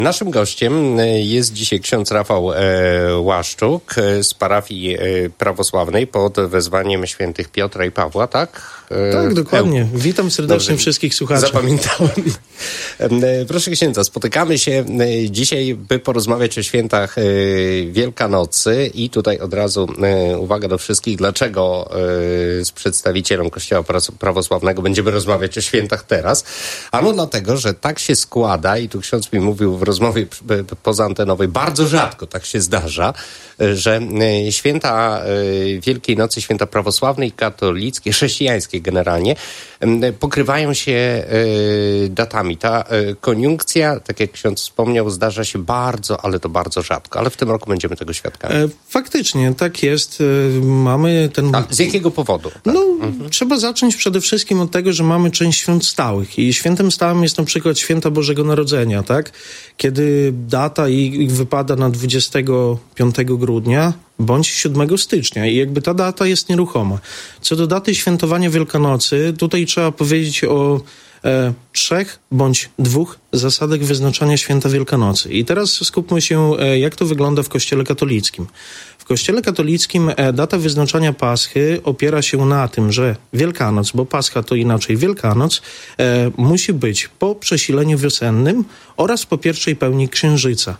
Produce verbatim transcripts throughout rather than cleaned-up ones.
Naszym gościem jest dzisiaj ksiądz Rafał Łaszczuk z parafii prawosławnej pod wezwaniem świętych Piotra i Pawła, tak? Tak, dokładnie. Witam serdecznie Dobrze. wszystkich słuchaczy. Zapamiętałem. Proszę księdza, spotykamy się dzisiaj, by porozmawiać o świętach Wielkanocy i tutaj od razu uwaga do wszystkich, dlaczego z przedstawicielem Kościoła prawosławnego będziemy rozmawiać o świętach teraz. Ano dlatego, że tak się składa i tu ksiądz mi mówił w rozmowie pozaantenowej, bardzo rzadko tak się zdarza, że święta Wielkiej Nocy, święta prawosławne i katolickie, chrześcijańskie generalnie, pokrywają się datami. Ta koniunkcja, tak jak ksiądz wspomniał, zdarza się bardzo, ale to bardzo rzadko. Ale w tym roku będziemy tego świadkami. Faktycznie, tak jest. Mamy ten... A z jakiego powodu? Tak? No, mhm. trzeba zacząć przede wszystkim od tego, że mamy część świąt stałych. I świętem stałym jest na przykład święta Bożego Narodzenia, tak? Kiedy data ich wypada na dwudziestego piątego grudnia, bądź siódmego stycznia i jakby ta data jest nieruchoma. Co do daty świętowania Wielkanocy, tutaj trzeba powiedzieć o e, trzech bądź dwóch zasadach wyznaczania święta Wielkanocy. I teraz skupmy się, e, jak to wygląda w Kościele katolickim. W Kościele katolickim e, data wyznaczania Paschy opiera się na tym, że Wielkanoc, bo Pascha to inaczej Wielkanoc, e, musi być po przesileniu wiosennym oraz po pierwszej pełni księżyca.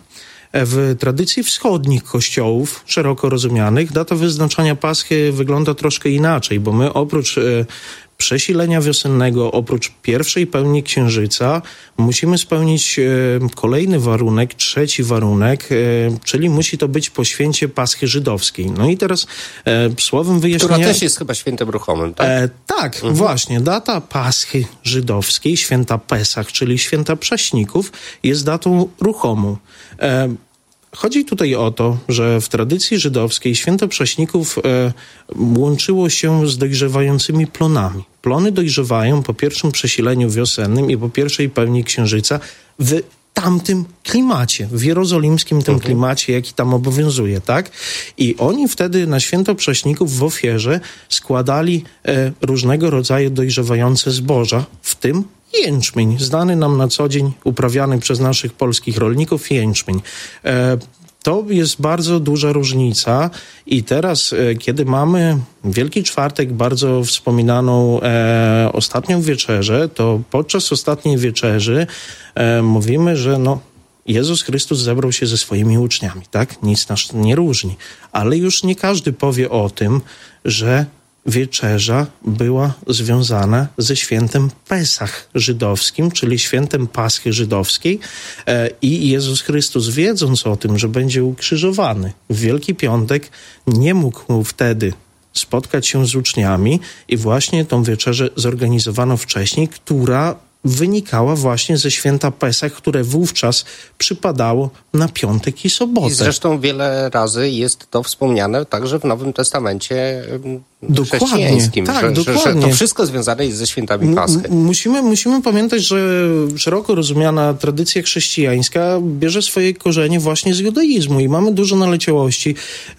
W tradycji wschodnich kościołów, szeroko rozumianych, data wyznaczania Paschy wygląda troszkę inaczej, bo my oprócz e, przesilenia wiosennego, oprócz pierwszej pełni księżyca, musimy spełnić e, kolejny warunek, trzeci warunek, e, czyli musi to być po święcie Paschy żydowskiej. No i teraz e, słowem wyjaśnienia... Która też jest chyba świętem ruchomym, tak? E, tak, mhm. właśnie. Data Paschy żydowskiej, święta Pesach, czyli święta Prześników, jest datą ruchomą. E, Chodzi tutaj o to, że w tradycji żydowskiej święto Prześników e, łączyło się z dojrzewającymi plonami. Plony dojrzewają po pierwszym przesileniu wiosennym i po pierwszej pełni księżyca w tamtym klimacie, w jerozolimskim tym mhm. klimacie, jaki tam obowiązuje, tak? I oni wtedy na święto Prześników w ofierze składali e, różnego rodzaju dojrzewające zboża, w tym jęczmień, znany nam na co dzień, uprawiany przez naszych polskich rolników jęczmień. E, to jest bardzo duża różnica i teraz, e, kiedy mamy Wielki Czwartek, bardzo wspominaną e, ostatnią wieczerzę, to podczas ostatniej wieczerzy e, mówimy, że no Jezus Chrystus zebrał się ze swoimi uczniami, tak? Nic nas nie różni. Ale już nie każdy powie o tym, że wieczerza była związana ze świętem Pesach żydowskim, czyli świętem Paschy żydowskiej e, i Jezus Chrystus, wiedząc o tym, że będzie ukrzyżowany w Wielki Piątek, nie mógł wtedy spotkać się z uczniami i właśnie tą wieczerzę zorganizowano wcześniej, która wynikała właśnie ze święta Pesach, które wówczas przypadało na piątek i sobotę. I zresztą wiele razy jest to wspomniane także w Nowym Testamencie chrześcijańskim, tak, że, dokładnie. że to wszystko związane jest ze świętami Paschy. M- musimy, musimy pamiętać, że szeroko rozumiana tradycja chrześcijańska bierze swoje korzenie właśnie z judaizmu i mamy dużo naleciałości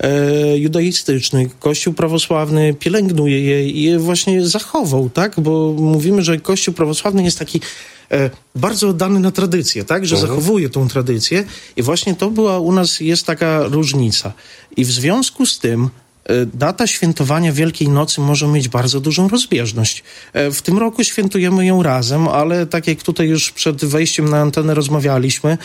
e, judaistycznych. Kościół prawosławny pielęgnuje je i je właśnie zachował, tak? Bo mówimy, że Kościół prawosławny jest taki e, bardzo oddany na tradycję, tak? Że uh-huh. zachowuje tą tradycję i właśnie to była u nas, jest taka różnica. I w związku z tym data świętowania Wielkiej Nocy może mieć bardzo dużą rozbieżność. W tym roku świętujemy ją razem, ale tak jak tutaj już przed wejściem na antenę rozmawialiśmy,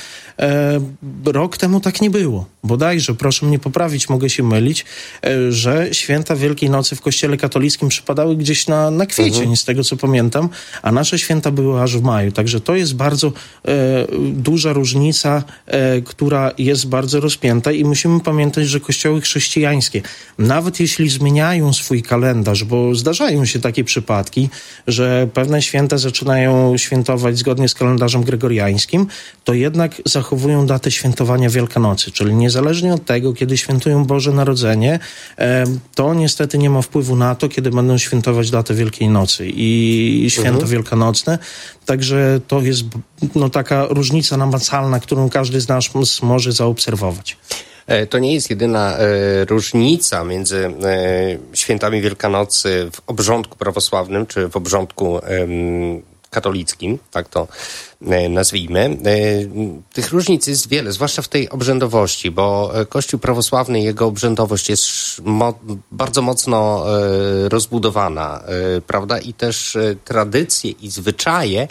rok temu tak nie było. Bodajże, proszę mnie poprawić, mogę się mylić, że święta Wielkiej Nocy w Kościele katolickim przypadały gdzieś na, na kwiecień, mhm. z tego co pamiętam, a nasze święta były aż w maju. Także to jest bardzo e, duża różnica, e, która jest bardzo rozpięta i musimy pamiętać, że kościoły chrześcijańskie, nawet jeśli zmieniają swój kalendarz, bo zdarzają się takie przypadki, że pewne święta zaczynają świętować zgodnie z kalendarzem gregoriańskim, to jednak zachowują datę świętowania Wielkanocy, czyli niezależnie od tego, kiedy świętują Boże Narodzenie, to niestety nie ma wpływu na to, kiedy będą świętować datę Wielkiej Nocy i święto mhm. wielkanocne. Także to jest no, taka różnica namacalna, którą każdy z nas może zaobserwować. To nie jest jedyna e, różnica między e, świętami Wielkanocy w obrządku prawosławnym czy w obrządku e, katolickim, tak to nazwijmy. Tych różnic jest wiele, zwłaszcza w tej obrzędowości, bo Kościół prawosławny, jego obrzędowość jest mo- bardzo mocno rozbudowana, prawda? I też tradycje i zwyczaje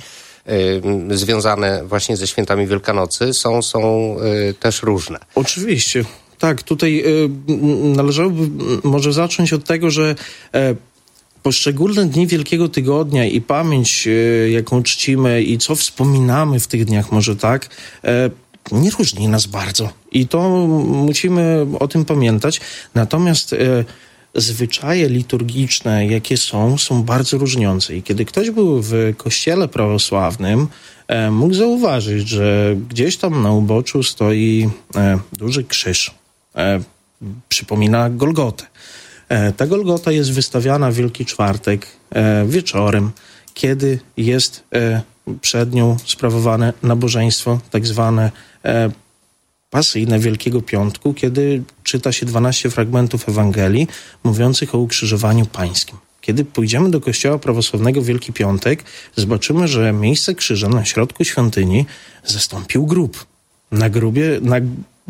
związane właśnie ze świętami Wielkanocy są, są też różne. Oczywiście. Tak, tutaj y, należałoby może zacząć od tego, że e, poszczególne dni Wielkiego Tygodnia i pamięć, e, jaką czcimy i co wspominamy w tych dniach, może tak, e, nie różni nas bardzo. I to musimy o tym pamiętać. Natomiast e, zwyczaje liturgiczne, jakie są, są bardzo różniące. I kiedy ktoś był w kościele prawosławnym, e, mógł zauważyć, że gdzieś tam na uboczu stoi e, duży krzyż. E, przypomina Golgotę. E, ta Golgota jest wystawiana w Wielki Czwartek e, wieczorem, kiedy jest e, przed nią sprawowane nabożeństwo, tak zwane e, pasyjne Wielkiego Piątku, kiedy czyta się dwanaście fragmentów Ewangelii mówiących o ukrzyżowaniu pańskim. Kiedy pójdziemy do kościoła prawosławnego w Wielki Piątek, zobaczymy, że miejsce krzyża na środku świątyni zastąpił grób. Na grobie, na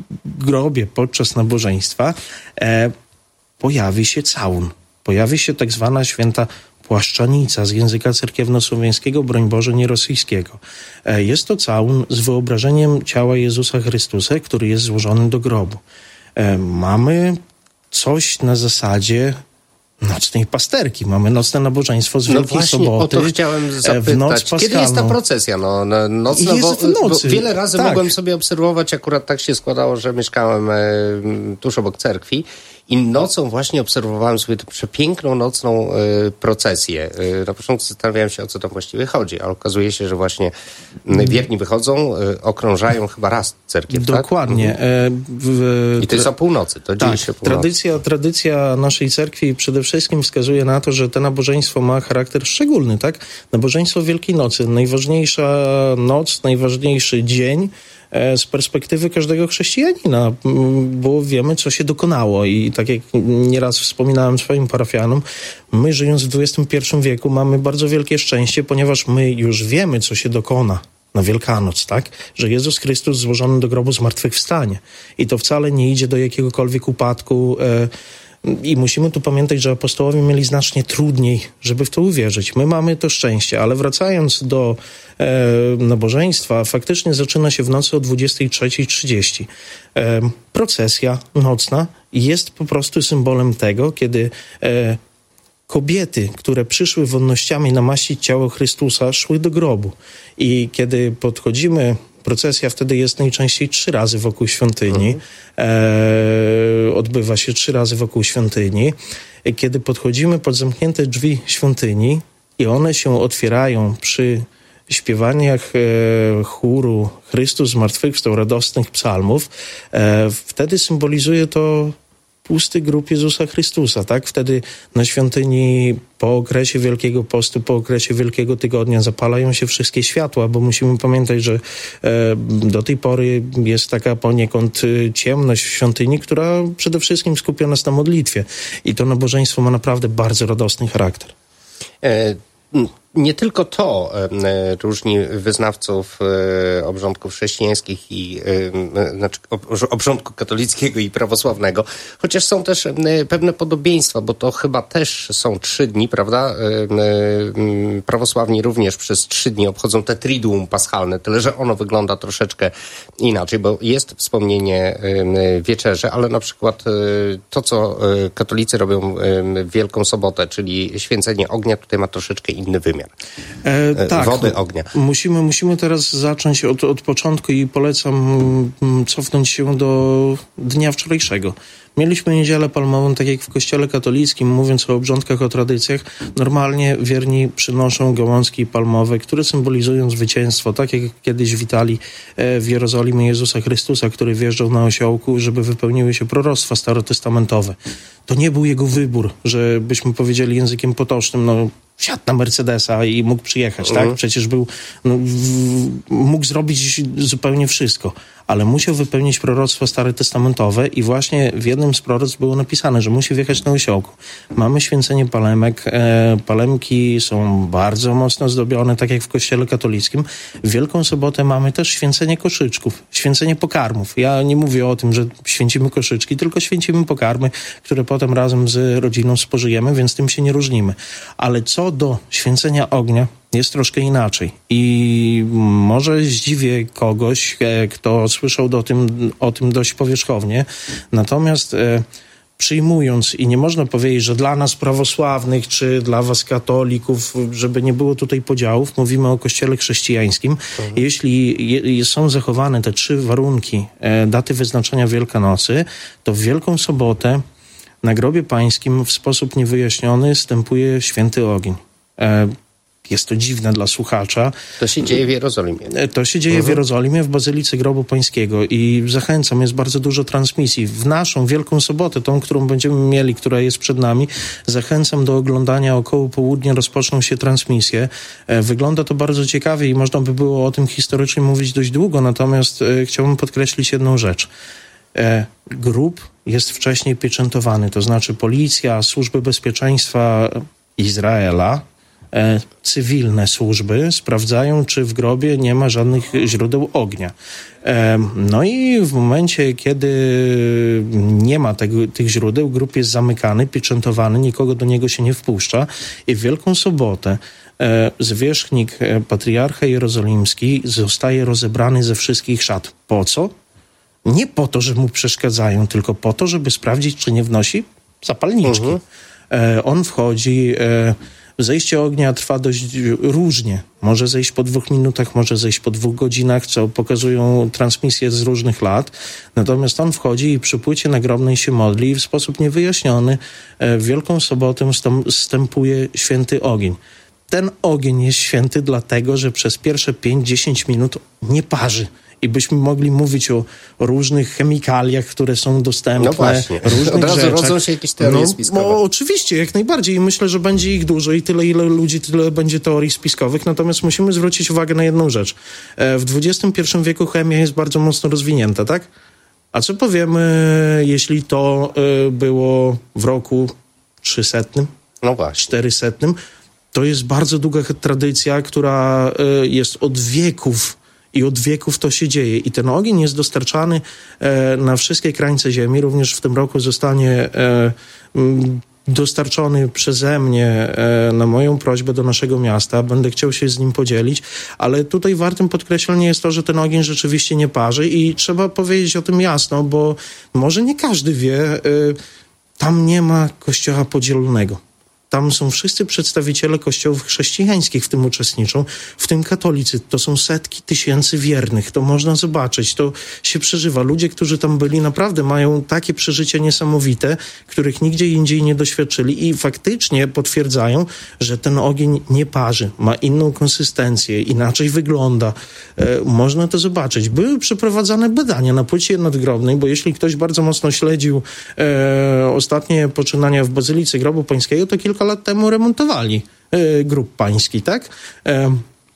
grobie podczas nabożeństwa e, pojawi się całun. Pojawi się tak zwana święta płaszczanica z języka cerkiewnosłowiańskiego, broń Boże, nie rosyjskiego. E, jest to całun z wyobrażeniem ciała Jezusa Chrystusa, który jest złożony do grobu. E, mamy coś na zasadzie nocnej pasterki. Mamy nocne nabożeństwo z Wielkiej no właśnie, Soboty. O to chciałem zapytać. W noc paskalną. Kiedy jest ta procesja? No, no, nocna, jest bo, w nocy. Bo wiele razy tak. mogłem sobie obserwować, akurat tak się składało, że mieszkałem e, tuż obok cerkwi i nocą właśnie obserwowałem sobie tę przepiękną nocną e, procesję. E, na początku zastanawiałem się, o co tam właściwie chodzi, a okazuje się, że właśnie wierni wychodzą, e, okrążają chyba raz cerkiew, Dokładnie. tak? Mhm. W, I to jest o północy, to dzieje tak, się o północy. Tradycja, tradycja naszej cerkwi przede wszystkim wskazuje na to, że to nabożeństwo ma charakter szczególny, tak? Nabożeństwo Wielkiej Nocy, najważniejsza noc, najważniejszy dzień z perspektywy każdego chrześcijanina, bo wiemy, co się dokonało i tak jak nieraz wspominałem swoim parafianom, my żyjąc w dwudziestym pierwszym wieku mamy bardzo wielkie szczęście, ponieważ my już wiemy, co się dokona na Wielkanoc, tak? Że Jezus Chrystus złożony do grobu zmartwychwstanie. I to wcale nie idzie do jakiegokolwiek upadku. E, I musimy tu pamiętać, że apostołowie mieli znacznie trudniej, żeby w to uwierzyć. My mamy to szczęście, ale wracając do e, nabożeństwa, faktycznie zaczyna się w nocy o dwudziestej trzeciej trzydzieści. E, procesja nocna jest po prostu symbolem tego, kiedy e, kobiety, które przyszły wonnościami namaścić ciało Chrystusa, szły do grobu. I kiedy podchodzimy, procesja wtedy jest najczęściej trzy razy wokół świątyni. Mhm. E, odbywa się trzy razy wokół świątyni. Kiedy podchodzimy pod zamknięte drzwi świątyni i one się otwierają przy śpiewaniach e, chóru Chrystus zmartwychwstał, radosnych psalmów, e, wtedy symbolizuje to pusty grób Jezusa Chrystusa, tak? Wtedy na świątyni po okresie Wielkiego Postu, po okresie Wielkiego Tygodnia zapalają się wszystkie światła, bo musimy pamiętać, że e, do tej pory jest taka poniekąd ciemność w świątyni, która przede wszystkim skupia nas na modlitwie. I to nabożeństwo ma naprawdę bardzo radosny charakter. E- Nie tylko to e, różni wyznawców e, obrządków chrześcijańskich i e, znaczy obrządku katolickiego i prawosławnego, chociaż są też e, pewne podobieństwa, bo to chyba też są trzy dni, prawda? E, e, prawosławni również przez trzy dni obchodzą te triduum paschalne, tyle że ono wygląda troszeczkę inaczej, bo jest wspomnienie e, wieczerzy, ale na przykład e, to, co e, katolicy robią e, w Wielką Sobotę, czyli święcenie ognia, tutaj ma troszeczkę inny wymiar. E, tak, wody, ognia. Musimy, musimy teraz zacząć od, od początku i polecam mm, cofnąć się do dnia wczorajszego. Mieliśmy Niedzielę Palmową, tak jak w kościele katolickim, mówiąc o obrządkach, o tradycjach, normalnie wierni przynoszą gałązki palmowe, które symbolizują zwycięstwo, tak jak kiedyś witali w Jerozolimie Jezusa Chrystusa, który wjeżdżał na osiołku, żeby wypełniły się proroctwa starotestamentowe. To nie był jego wybór, żebyśmy powiedzieli językiem potocznym, no wsiadł na Mercedesa i mógł przyjechać, mhm. tak? Przecież był, no, w, mógł zrobić zupełnie wszystko, ale musiał wypełnić proroctwo starotestamentowe i właśnie w jednym z proroctw było napisane, że musi wjechać na osiołku. Mamy święcenie palemek, e, palemki są bardzo mocno zdobione, tak jak w kościele katolickim. W Wielką Sobotę mamy też święcenie koszyczków, święcenie pokarmów. Ja nie mówię o tym, że święcimy koszyczki, tylko święcimy pokarmy, które potem razem z rodziną spożyjemy, więc tym się nie różnimy. Ale co do święcenia ognia, jest troszkę inaczej. I może zdziwię kogoś, e, kto słyszał do tym, o tym dość powierzchownie. Natomiast e, przyjmując, i nie można powiedzieć, że dla nas prawosławnych, czy dla was katolików, żeby nie było tutaj podziałów, mówimy o kościele chrześcijańskim. Mhm. Jeśli je, są zachowane te trzy warunki e, daty wyznaczenia Wielkanocy, to w Wielką Sobotę na grobie pańskim w sposób niewyjaśniony wstępuje święty ogień. E, Jest to dziwne dla słuchacza. To się dzieje w Jerozolimie. To się dzieje mhm. w Jerozolimie, w Bazylice Grobu Pańskiego i zachęcam, jest bardzo dużo transmisji. W naszą Wielką Sobotę, tą, którą będziemy mieli, która jest przed nami, zachęcam do oglądania. Około południa rozpoczną się transmisje. Wygląda to bardzo ciekawie i można by było o tym historycznie mówić dość długo, natomiast chciałbym podkreślić jedną rzecz. Grób jest wcześniej pieczętowany, to znaczy policja, służby bezpieczeństwa Izraela, E, cywilne służby sprawdzają, czy w grobie nie ma żadnych źródeł ognia. E, no i w momencie, kiedy nie ma tego, tych źródeł, grób jest zamykany, pieczętowany, nikogo do niego się nie wpuszcza i w Wielką Sobotę e, zwierzchnik, e, patriarcha jerozolimski zostaje rozebrany ze wszystkich szat. Po co? Nie po to, że mu przeszkadzają, tylko po to, żeby sprawdzić, czy nie wnosi zapalniczki. Uh-huh. E, on wchodzi... E, Zejście ognia trwa dość różnie. Może zejść po dwóch minutach, może zejść po dwóch godzinach, co pokazują transmisje z różnych lat. Natomiast on wchodzi i przy płycie nagrobnej się modli i w sposób niewyjaśniony w Wielką Sobotę wstępuje święty ogień. Ten ogień jest święty dlatego, że przez pierwsze pięć do dziesięciu minut nie parzy. I byśmy mogli mówić o różnych chemikaliach, które są dostępne. No właśnie, różnych od razu rzeczach. rodzą się jakieś teorie no, spiskowe. No, oczywiście, jak najbardziej. I myślę, że będzie ich dużo i tyle, ile ludzi, tyle będzie teorii spiskowych. Natomiast musimy zwrócić uwagę na jedną rzecz. W dwudziestym pierwszym wieku chemia jest bardzo mocno rozwinięta, tak? A co powiemy, jeśli to było w roku trzysetnym? No właśnie. czterysetnym? To jest bardzo długa tradycja, która jest od wieków. I od wieków to się dzieje. I ten ogień jest dostarczany e, na wszystkie krańce ziemi. Również w tym roku zostanie e, m, dostarczony przeze mnie e, na moją prośbę do naszego miasta. Będę chciał się z nim podzielić. Ale tutaj wartym podkreślenia jest to, że ten ogień rzeczywiście nie parzy i trzeba powiedzieć o tym jasno, bo może nie każdy wie, e, tam nie ma kościoła podzielonego. Tam są wszyscy przedstawiciele kościołów chrześcijańskich w tym uczestniczą, w tym katolicy. To są setki tysięcy wiernych. To można zobaczyć, to się przeżywa. Ludzie, którzy tam byli, naprawdę mają takie przeżycia niesamowite, których nigdzie indziej nie doświadczyli i faktycznie potwierdzają, że ten ogień nie parzy, ma inną konsystencję, inaczej wygląda. E, można to zobaczyć. Były przeprowadzane badania na płycie nadgrobnej, bo jeśli ktoś bardzo mocno śledził e, ostatnie poczynania w Bazylice Grobu Pańskiego, to kilka lat temu remontowali e, grób pański, tak? E,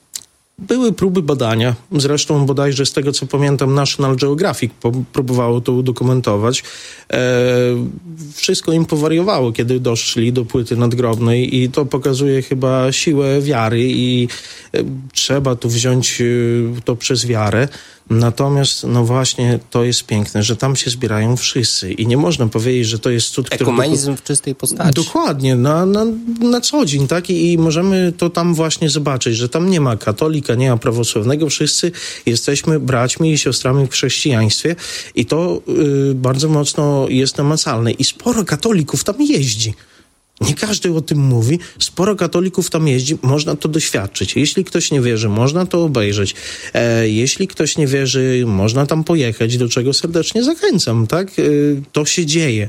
były próby badania, zresztą bodajże z tego, co pamiętam, National Geographic po, próbowało to udokumentować. E, wszystko im powariowało, kiedy doszli do płyty nadgrobnej i to pokazuje chyba siłę wiary i e, trzeba tu wziąć e, to przez wiarę. Natomiast, no właśnie, to jest piękne, że tam się zbierają wszyscy i nie można powiedzieć, że to jest cud, który... Ekumenizm w czystej postaci. Dokładnie, na, na, na co dzień, tak? I, I możemy to tam właśnie zobaczyć, że tam nie ma katolika, nie ma prawosławnego, wszyscy jesteśmy braćmi i siostrami w chrześcijaństwie i to y, bardzo mocno jest namacalne i sporo katolików tam jeździ. Nie każdy o tym mówi. Sporo katolików tam jeździ. Można to doświadczyć. Jeśli ktoś nie wierzy, można to obejrzeć. E, jeśli ktoś nie wierzy, można tam pojechać, do czego serdecznie zachęcam, tak? E, to się dzieje.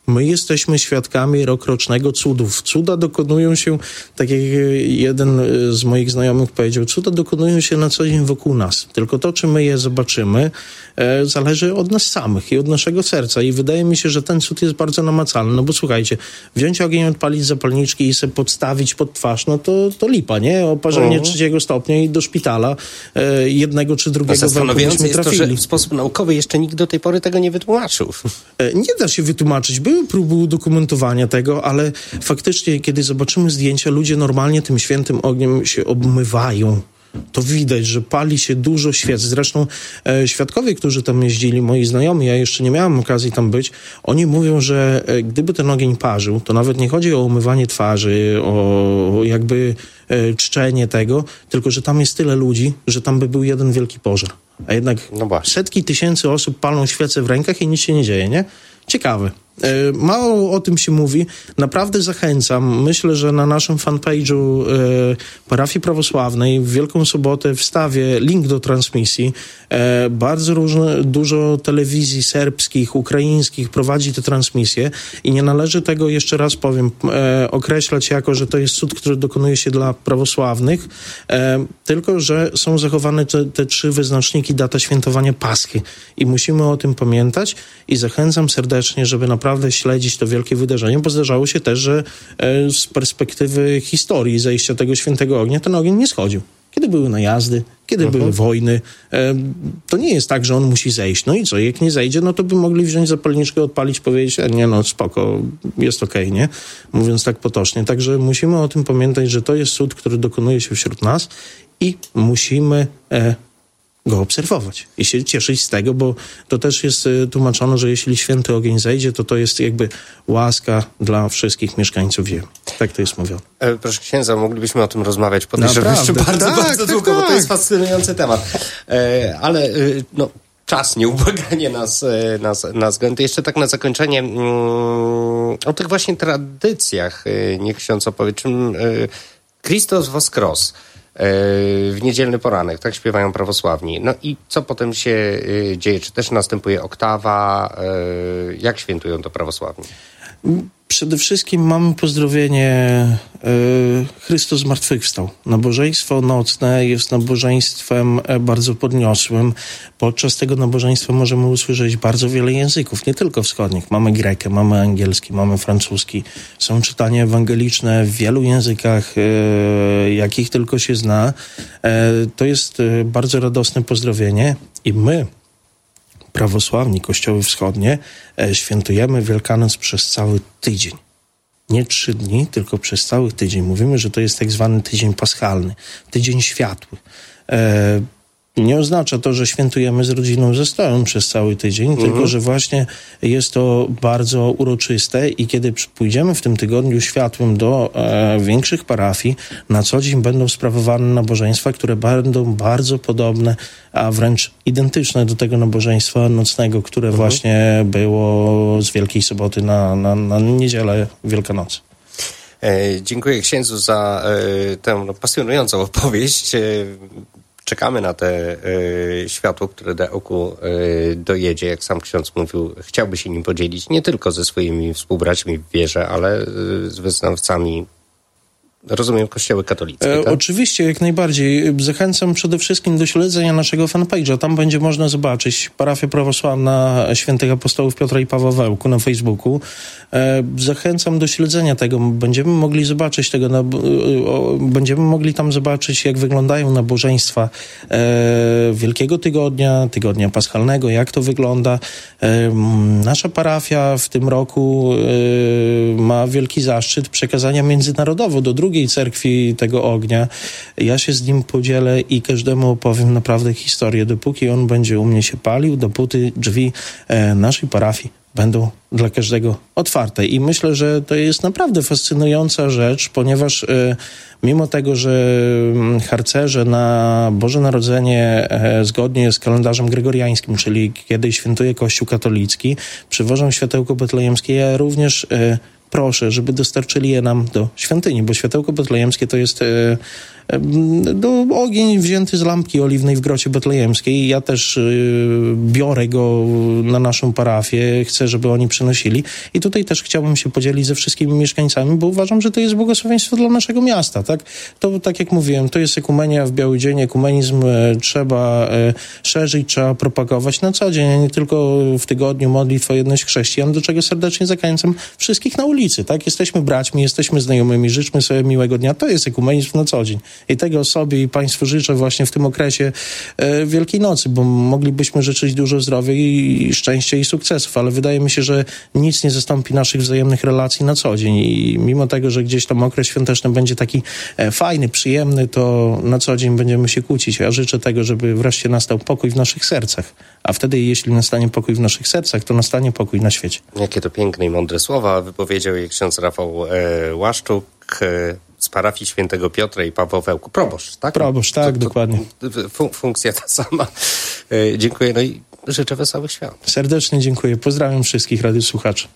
My jesteśmy świadkami rokrocznego cudów. Cuda dokonują się, tak jak jeden z moich znajomych powiedział, cuda dokonują się na co dzień wokół nas. Tylko to, czy my je zobaczymy, e, zależy od nas samych i od naszego serca. I wydaje mi się, że ten cud jest bardzo namacalny. No bo słuchajcie, wziąć ogień, odpalić zapalniczki i sobie podstawić pod twarz, no to, to lipa, nie? Oparzenie uh-huh. trzeciego stopnia i do szpitala e, jednego czy drugiego no, zastanawiające jest to, że w sposób naukowy jeszcze nikt do tej pory tego nie wytłumaczył. E, nie da się wytłumaczyć. Były próby udokumentowania tego, ale faktycznie, kiedy zobaczymy zdjęcia, ludzie normalnie tym świętym ogniem się obmywają. To widać, że pali się dużo świec. Zresztą e, świadkowie, którzy tam jeździli, moi znajomi, ja jeszcze nie miałem okazji tam być, oni mówią, że e, gdyby ten ogień parzył, to nawet nie chodzi o umywanie twarzy, o jakby e, czczenie tego, tylko że tam jest tyle ludzi, że tam by był jeden wielki pożar. A jednak no setki tysięcy osób palą świece w rękach i nic się nie dzieje, nie? Ciekawe. E, mało o tym się mówi. Naprawdę zachęcam. Myślę, że na naszym fanpage'u e, Parafii Prawosławnej w Wielką Sobotę wstawię link do transmisji. E, bardzo różne, dużo telewizji serbskich, ukraińskich prowadzi te transmisje i nie należy tego, jeszcze raz powiem, e, określać jako, że to jest cud, który dokonuje się dla prawosławnych, e, tylko, że są zachowane te, te trzy wyznaczniki data świętowania Paschy i musimy o tym pamiętać i zachęcam serdecznie, żeby naprawdę śledzić to wielkie wydarzenie, bo zdarzało się też, że e, z perspektywy historii zejścia tego świętego ognia ten ogień nie schodził. Kiedy były najazdy, kiedy uh-huh. były wojny, e, to nie jest tak, że on musi zejść. No i co, jak nie zejdzie, no to by mogli wziąć zapalniczkę, odpalić, powiedzieć, e, nie no, spoko, jest okej, okay, nie? Mówiąc tak potocznie. Także musimy o tym pamiętać, że to jest cud, który dokonuje się wśród nas i musimy e, go obserwować i się cieszyć z tego, bo to też jest y, tłumaczone, że jeśli święty ogień zejdzie, to to jest jakby łaska dla wszystkich mieszkańców ziemi. Tak to jest mówione. E, proszę księdza, moglibyśmy o tym rozmawiać, podejrzewam, jeszcze bardzo, tak, bardzo tak, długo, tak. bo to jest fascynujący temat. E, ale y, no, czas nieubłaganie nas, nas, nas gęty. Jeszcze tak na zakończenie mm, o tych właśnie tradycjach. Niech ksiądz opowie, czym y, Chrystus Voskros w niedzielny poranek, tak śpiewają prawosławni. No i co potem się y, dzieje? Czy też następuje oktawa? Y, jak świętują to prawosławni? Przede wszystkim mamy pozdrowienie y, Chrystus zmartwychwstał. Nabożeństwo nocne jest nabożeństwem bardzo podniosłym. Podczas tego nabożeństwa możemy usłyszeć bardzo wiele języków, nie tylko wschodnich. Mamy grekę, mamy angielski, mamy francuski. Są czytania ewangeliczne w wielu językach, y, jakich tylko się zna. Y, to jest y, bardzo radosne pozdrowienie i my, prawosławni, kościoły wschodnie, e, świętujemy Wielkanoc przez cały tydzień. Nie trzy dni, tylko przez cały tydzień. Mówimy, że to jest tak zwany tydzień paschalny, tydzień światły. E, nie oznacza to, że świętujemy z rodziną ze stołem przez cały tydzień, mhm. tylko że właśnie jest to bardzo uroczyste i kiedy pójdziemy w tym tygodniu światłym do e, większych parafii, na co dzień będą sprawowane nabożeństwa, które będą bardzo podobne, a wręcz identyczne do tego nabożeństwa nocnego, które mhm. właśnie było z Wielkiej Soboty na, na, na niedzielę Wielkanocy. E, dziękuję księdzu za e, tę no, pasjonującą opowieść. E, Czekamy na te y, światło, które do oku y, dojedzie. Jak sam ksiądz mówił, chciałby się nim podzielić nie tylko ze swoimi współbraćmi w wierze, ale y, z wyznawcami, rozumiem, kościoły katolickie, tak? E, oczywiście, jak najbardziej. Zachęcam przede wszystkim do śledzenia naszego fanpage'a. Tam będzie można zobaczyć Parafia Prawosławna Świętych Apostołów Piotra i Pawła w Ełku na Facebooku. E, zachęcam do śledzenia tego. Będziemy mogli zobaczyć tego, na, o, będziemy mogli tam zobaczyć, jak wyglądają nabożeństwa e, Wielkiego Tygodnia, Tygodnia Paschalnego, jak to wygląda. E, nasza parafia w tym roku e, ma wielki zaszczyt przekazania międzynarodowo do drugiej cerkwi tego ognia. Ja się z nim podzielę i każdemu opowiem naprawdę historię. Dopóki on będzie u mnie się palił, dopóty drzwi e, naszej parafii będą dla każdego otwarte. I myślę, że to jest naprawdę fascynująca rzecz, ponieważ e, mimo tego, że harcerze na Boże Narodzenie e, zgodnie z kalendarzem gregoriańskim, czyli kiedy świętuje Kościół katolicki, przywożą światełko betlejemskie, ja również e, proszę, żeby dostarczyli je nam do świątyni, bo światełko betlejemskie to jest e, e, do, ogień wzięty z lampki oliwnej w grocie betlejemskiej. Ja też e, biorę go na naszą parafię, chcę, żeby oni przynosili. I tutaj też chciałbym się podzielić ze wszystkimi mieszkańcami, bo uważam, że to jest błogosławieństwo dla naszego miasta. Tak, to, tak jak mówiłem, to jest ekumenia w biały dzień, ekumenizm e, trzeba e, szerzyć, trzeba propagować na co dzień, a nie tylko w tygodniu modlitw o jedność chrześcijan, do czego serdecznie zachęcam wszystkich na ulicy. Tak, jesteśmy braćmi, jesteśmy znajomymi, życzmy sobie miłego dnia. To jest ekumenizm na co dzień. I tego sobie i Państwu życzę właśnie w tym okresie e, Wielkiej Nocy, bo moglibyśmy życzyć dużo zdrowia i, i szczęścia i sukcesów, ale wydaje mi się, że nic nie zastąpi naszych wzajemnych relacji na co dzień i mimo tego, że gdzieś tam okres świąteczny będzie taki e, fajny, przyjemny, to na co dzień będziemy się kłócić. Ja życzę tego, żeby wreszcie nastał pokój w naszych sercach. A wtedy, jeśli nastanie pokój w naszych sercach, to nastanie pokój na świecie. Jakie to piękne i mądre słowa wypowiedział je ksiądz Rafał e, Łaszczuk e, z parafii świętego Piotra i Pawła Wełku. Proboszcz, tak? Proboszcz, tak, to, to, dokładnie. Fun- funkcja ta sama. E, dziękuję, no i życzę wesołych świąt. Serdecznie dziękuję. Pozdrawiam wszystkich radiosłuchaczy.